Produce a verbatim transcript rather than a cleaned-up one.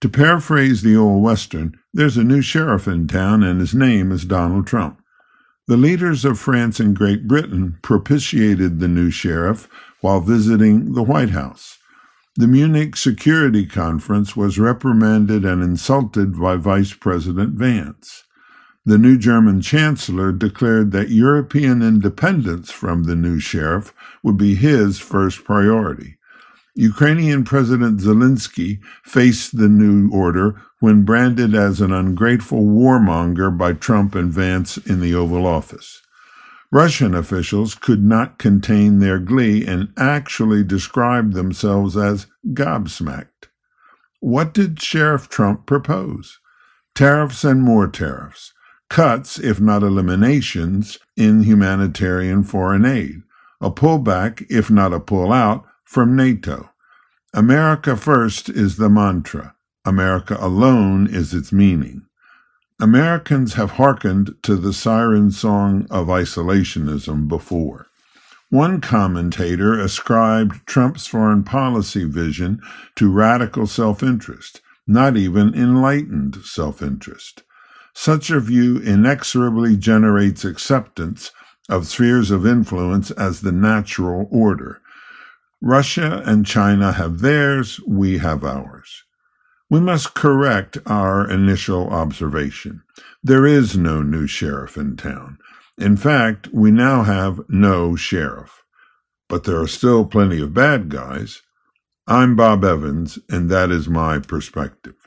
To paraphrase the old Western, there's a new sheriff in town and his name is Donald Trump. The leaders of France and Great Britain propitiated the new sheriff while visiting the White House. The Munich Security Conference was reprimanded and insulted by Vice President Vance. The new German chancellor declared that European independence from the new sheriff would be his first priority. Ukrainian President Zelensky faced the new order when branded as an ungrateful warmonger by Trump and Vance in the Oval Office. Russian officials could not contain their glee and actually described themselves as gobsmacked. What did Sheriff Trump propose? Tariffs and more tariffs. Cuts, if not eliminations, in humanitarian foreign aid. A pullback, if not a pullout, from NATO. America first is the mantra. America alone is its meaning. Americans have hearkened to the siren song of isolationism before. One commentator ascribed Trump's foreign policy vision to radical self-interest, not even enlightened self-interest. Such a view inexorably generates acceptance of spheres of influence as the natural order. Russia and China have theirs, we have ours. We must correct our initial observation. There is no new sheriff in town. In fact, we now have no sheriff. But there are still plenty of bad guys. I'm Bob Evans, and that is my perspective.